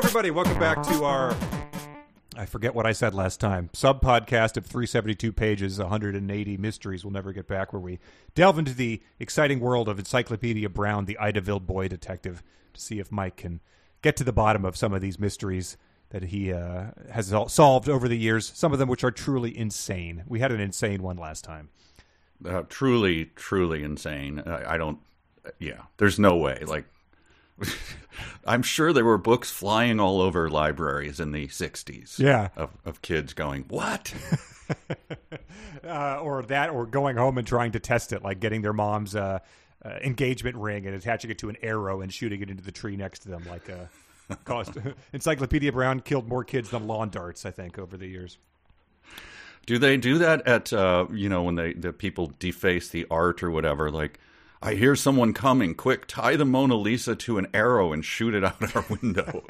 everybody. Welcome back to our, I forget what I said last time, sub-podcast of 372 pages, 180 mysteries we'll never get back, where we delve into the exciting world of Encyclopedia Brown, the Idaville boy detective, to see if Mike can get to the bottom of some of these mysteries that he has solved over the years, some of them which are truly insane. We had an insane one last time. Truly insane. There's no way. Like, I'm sure there were books flying all over libraries in the 60s. Yeah. Of kids going, what? or going home and trying to test it, like getting their mom's engagement ring and attaching it to an arrow and shooting it into the tree next to them. Like Encyclopedia Brown killed more kids than lawn darts, I think, over the years. Do they do that at, when the people deface the art or whatever? Like, I hear someone coming. Quick, tie the Mona Lisa to an arrow and shoot it out our window.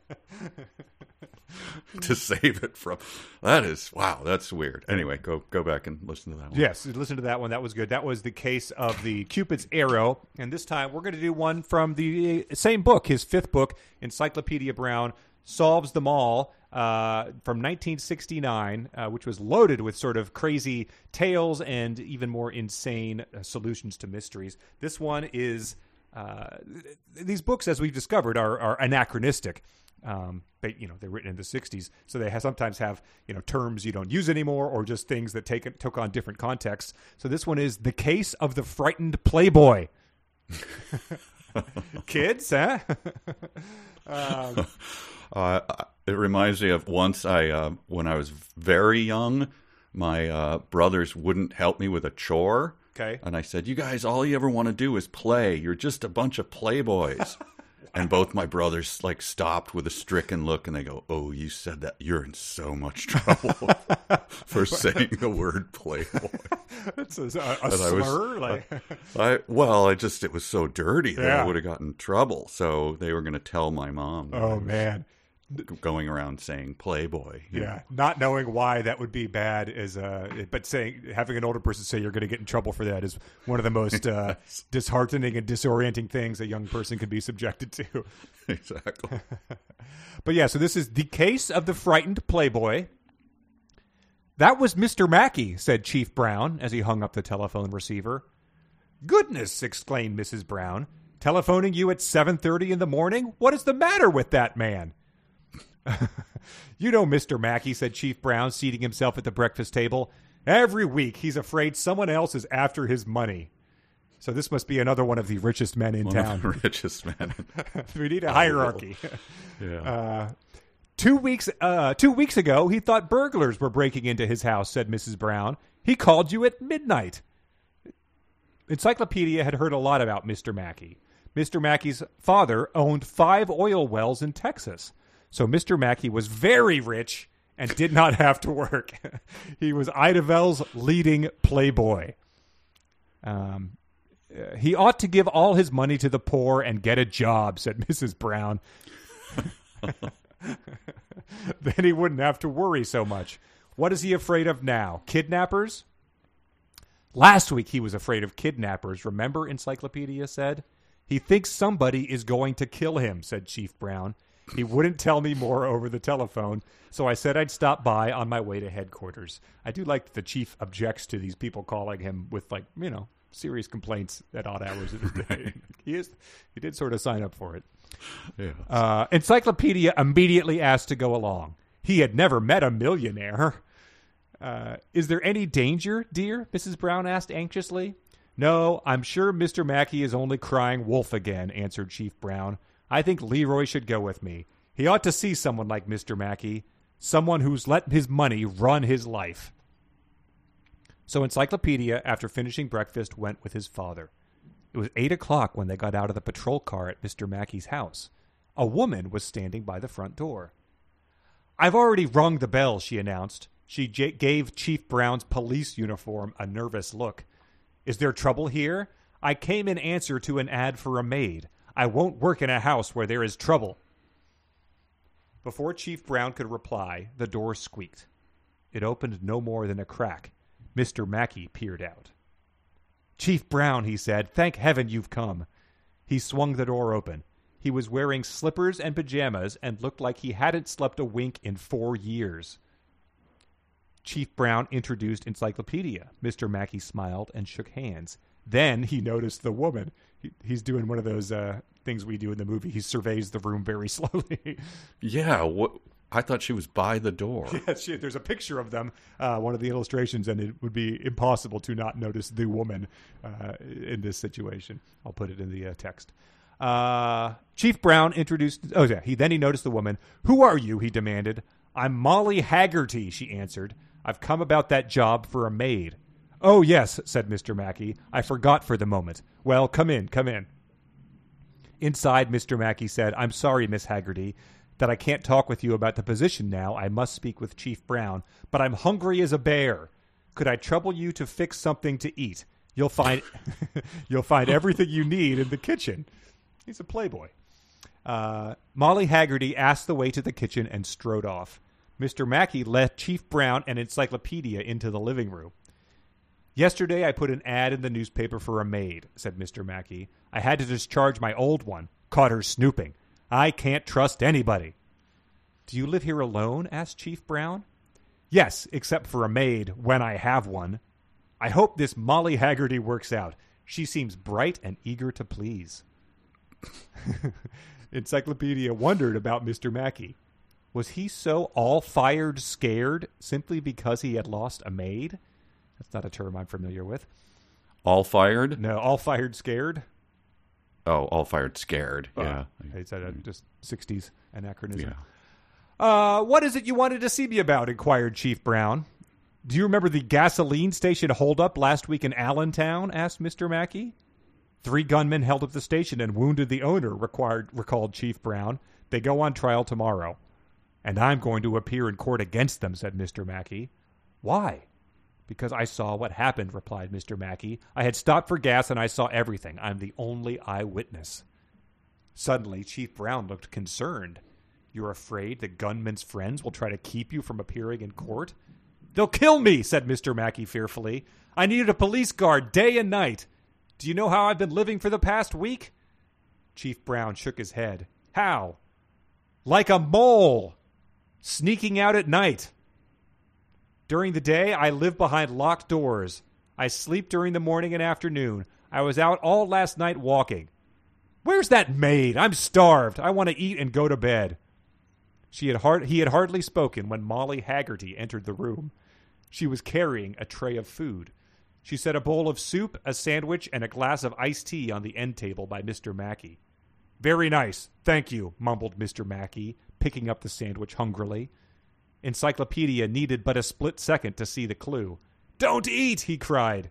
To save it from... that's weird. Anyway, go back and listen to that one. Yes, listen to that one. That was good. That was the case of the Cupid's Arrow. And this time we're going to do one from the same book, his fifth book, Encyclopedia Brown Solves Them All, from 1969, which was loaded with sort of crazy tales and even more insane solutions to mysteries. This one is... these books, as we've discovered, are anachronistic. They're written in the 60s, so they sometimes have terms you don't use anymore, or just things that took on different contexts. So this one is The Case of the Frightened Playboy. Kids, huh? It reminds me of once when I was very young, my brothers wouldn't help me with a chore. Okay. And I said, "You guys, all you ever want to do is play. You're just a bunch of playboys." And both my brothers stopped with a stricken look, and they go, "Oh, you said that. You're in so much trouble for saying the word playboy." It's a slur. It was so dirty that I would have gotten in trouble. So they were going to tell my mom. Oh man. Going around saying Playboy. Yeah, not knowing why that would be bad but having an older person say you're going to get in trouble for that is one of the most disheartening and disorienting things a young person can be subjected to. Exactly. But yeah, so this is The Case of the Frightened Playboy. "That was Mr. Mackey," said Chief Brown as he hung up the telephone receiver. "Goodness," exclaimed Mrs. Brown. "Telephoning you at 7:30 in the morning? What is the matter with that man?" "You know Mr. Mackey," said Chief Brown, seating himself at the breakfast table. "Every week he's afraid someone else is after his money." So this must be another one of the richest men in town. Of the richest men. We need a hierarchy. Yeah. 2 weeks ago, he thought burglars were breaking into his house, said Mrs. Brown. "He called you at midnight." Encyclopedia had heard a lot about Mr. Mackey. Mr. Mackey's father owned 5 oil wells in Texas. So Mr. Mackey was very rich and did not have to work. He was Idaville's leading playboy. He ought to give all his money to the poor and get a job, said Mrs. Brown. Then he wouldn't have to worry so much. What is he afraid of now? Kidnappers? Last week he was afraid of kidnappers, remember, Encyclopedia said. He thinks somebody is going to kill him, said Chief Brown. He wouldn't tell me more over the telephone, so I said I'd stop by on my way to headquarters. I do like that the chief objects to these people calling him with, serious complaints at odd hours of the day. He did sort of sign up for it. Yeah. Encyclopedia immediately asked to go along. He had never met a millionaire. Is there any danger, dear? Mrs. Brown asked anxiously. No, I'm sure Mr. Mackey is only crying wolf again, answered Chief Brown. I think Leroy should go with me. He ought to see someone like Mr. Mackey, someone who's let his money run his life. So Encyclopedia, after finishing breakfast, went with his father. It was 8 o'clock when they got out of the patrol car at Mr. Mackey's house. A woman was standing by the front door. I've already rung the bell, she announced. She gave Chief Brown's police uniform a nervous look. Is there trouble here? I came in answer to an ad for a maid. I won't work in a house where there is trouble. Before Chief Brown could reply, the door squeaked. It opened no more than a crack. Mr. Mackey peered out. Chief Brown, he said, thank heaven you've come. He swung the door open. He was wearing slippers and pajamas and looked like he hadn't slept a wink in 4 years. Chief Brown introduced Encyclopedia. Mr. Mackey smiled and shook hands. Then he noticed the woman. He's doing one of those things we do in the movie. He surveys the room very slowly. Yeah, I thought she was by the door. Yes, there's a picture of them, one of the illustrations, and it would be impossible to not notice the woman in this situation. I'll put it in the text. Chief Brown introduced... Oh, yeah. He noticed the woman. "Who are you?" he demanded. "I'm Molly Haggerty," she answered. "I've come about that job for a maid." "Oh, yes," said Mr. Mackey. "I forgot for the moment. Well, come in, come in." Inside, Mr. Mackey said, "I'm sorry, Miss Haggerty, that I can't talk with you about the position now. I must speak with Chief Brown, but I'm hungry as a bear. Could I trouble you to fix something to eat? You'll find you'll find everything you need in the kitchen." He's a playboy. Molly Haggerty asked the way to the kitchen and strode off. Mr. Mackey led Chief Brown and Encyclopedia into the living room. "Yesterday I put an ad in the newspaper for a maid," said Mr. Mackey. "I had to discharge my old one. Caught her snooping. I can't trust anybody." "Do you live here alone?" asked Chief Brown. "Yes, except for a maid, when I have one. I hope this Molly Haggerty works out. She seems bright and eager to please." Encyclopedia wondered about Mr. Mackey. Was he so all-fired scared simply because he had lost a maid? That's not a term I'm familiar with. All fired? No, all-fired scared. Oh, all fired scared. Yeah. It's just 60s anachronism. Yeah. What is it you wanted to see me about? Inquired Chief Brown. "Do you remember the gasoline station holdup last week in Allentown?" asked Mr. Mackey. "3 gunmen held up the station and wounded the owner," recalled Chief Brown. "They go on trial tomorrow." "And I'm going to appear in court against them," said Mr. Mackey. "Why?" "Because I saw what happened," replied Mr. Mackey. "I had stopped for gas and I saw everything. I'm the only eyewitness." Suddenly, Chief Brown looked concerned. "You're afraid the gunman's friends will try to keep you from appearing in court?" "They'll kill me," said Mr. Mackey fearfully. "I needed a police guard day and night. Do you know how I've been living for the past week?" Chief Brown shook his head. "How?" "Like a mole. Sneaking out at night. During the day, I live behind locked doors. I sleep during the morning and afternoon. I was out all last night walking. Where's that maid? I'm starved. I want to eat and go to bed." He had hardly spoken when Molly Haggerty entered the room. She was carrying a tray of food. She set a bowl of soup, a sandwich, and a glass of iced tea on the end table by Mr. Mackey. "Very nice, thank you," mumbled Mr. Mackey, picking up the sandwich hungrily. Encyclopedia needed but a split second to see the clue. "Don't eat!" he cried.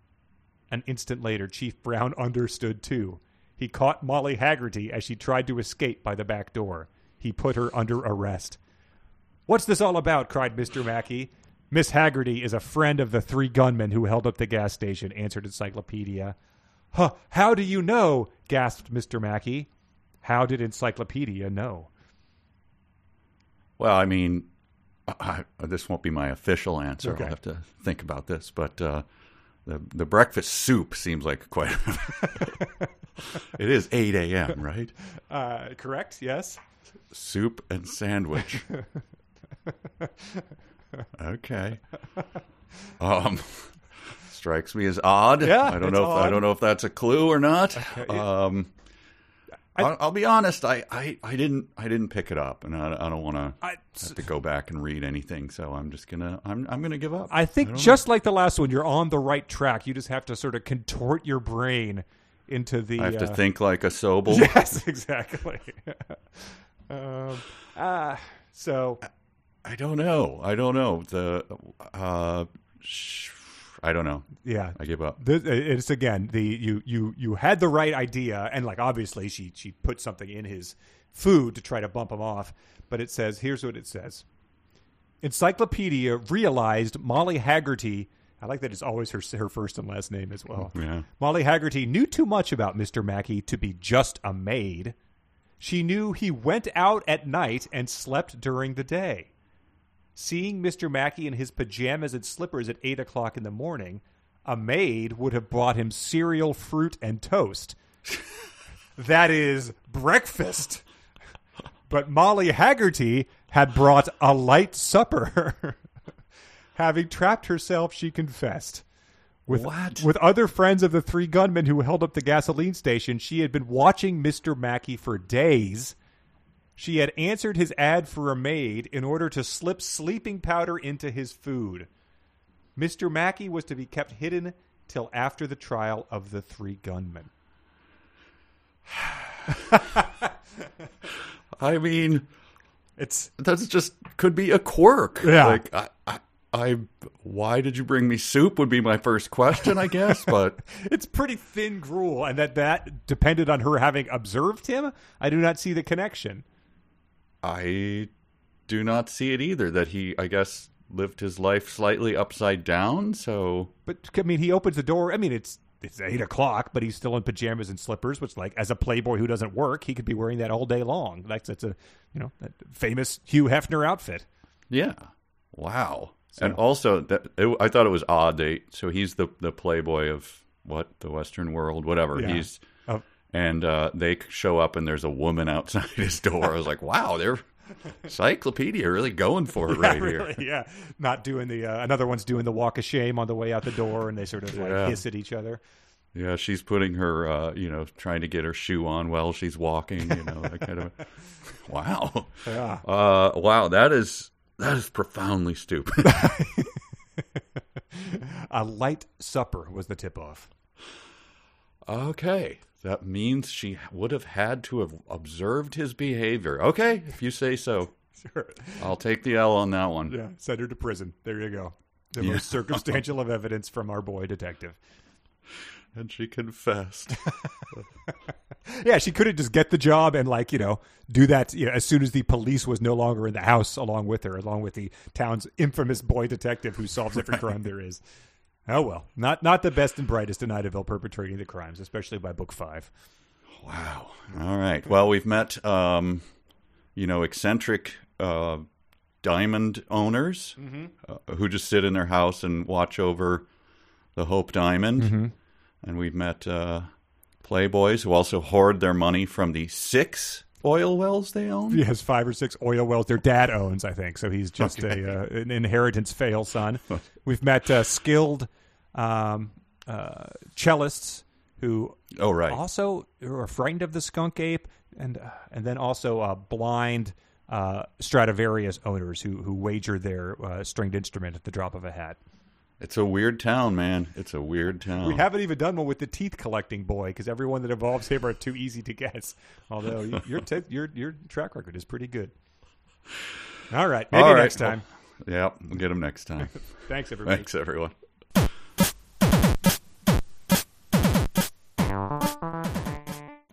An instant later, Chief Brown understood too. He caught Molly Haggerty as she tried to escape by the back door. He put her under arrest. "What's this all about?" cried Mr. Mackey. "Miss Haggerty is a friend of the 3 gunmen who held up the gas station," answered Encyclopedia. "Huh, how do you know?" gasped Mr. Mackey. How did Encyclopedia know? Well, I mean, this won't be my official answer. Okay. I'll have to think about this. But the breakfast soup seems like quite... It is 8 a.m., right? Correct, yes. Soup and sandwich. Okay. Strikes me as odd. Yeah, I don't know if that's a clue or not. Okay. I'll be honest. I didn't pick it up, and I don't want to have to go back and read anything. So I'm just gonna give up. I think just like the last one, you're on the right track. You just have to sort of contort your brain into the. I have to think like a Sobel. Yes, exactly. So I don't know. I don't know. Yeah, I give up. It's again you had the right idea, and like obviously she put something in his food to try to bump him off. But it says, here's what it says: Encyclopedia realized Molly Haggerty. I like that it's always her first and last name as well. Yeah. Molly Haggerty knew too much about Mr. Mackey to be just a maid. She knew he went out at night and slept during the day. Seeing Mr. Mackey in his pajamas and slippers at 8 o'clock in the morning, a maid would have brought him cereal, fruit, and toast. That is breakfast. But Molly Haggerty had brought a light supper. Having trapped herself, she confessed. With other friends of the three gunmen who held up the gasoline station, she had been watching Mr. Mackey for days. She had answered his ad for a maid in order to slip sleeping powder into his food. Mr. Mackey was to be kept hidden till after the trial of the three gunmen. I mean, that's just could be a quirk. Yeah. Like, why did you bring me soup would be my first question, I guess, but it's pretty thin gruel, and that depended on her having observed him. I do not see the connection. I do not see it either, that he, I guess, lived his life slightly upside down, so... But, I mean, he opens the door. I mean, it's 8 o'clock, but he's still in pajamas and slippers, which, like, as a playboy who doesn't work, he could be wearing that all day long. That's a, that famous Hugh Hefner outfit. Yeah. Wow. So. And also, I thought it was odd. So he's the playboy of, the Western world, whatever. Yeah. He's... And they show up, and there's a woman outside his door. I was like, wow, they're Encyclopedia really going for it here. Yeah, not doing the another one's doing the walk of shame on the way out the door, and they sort of like hiss at each other. Yeah, she's putting her, trying to get her shoe on while she's walking. That kind of. Wow. Yeah. Wow. That is profoundly stupid. A light supper was the tip-off. Okay. That means she would have had to have observed his behavior. Okay, if you say so. Sure. I'll take the L on that one. Yeah, send her to prison. There you go. The most circumstantial of evidence from our boy detective. And she confessed. Yeah, she couldn't just get the job and do that as soon as the police was no longer in the house along with her, along with the town's infamous boy detective who solves every crime there is. Oh, well, not the best and brightest in Idaville perpetrating the crimes, especially by book 5. Wow. All right. Well, we've met, eccentric diamond owners who just sit in their house and watch over the Hope Diamond. Mm-hmm. And we've met playboys who also hoard their money from the 6 oil wells they own. He has 5 or 6 oil wells their dad owns, I think. So he's just an inheritance fail son. We've met skilled cellists who also are frightened of the skunk ape, and then also blind Stradivarius owners who wager their stringed instrument at the drop of a hat. It's a weird town, man. It's a weird town. We haven't even done one with the teeth collecting boy because everyone that involves him are too easy to guess. Although your track record is pretty good. All right, maybe next time. Well, yeah, we'll get him next time. Thanks, everybody. Thanks, everyone.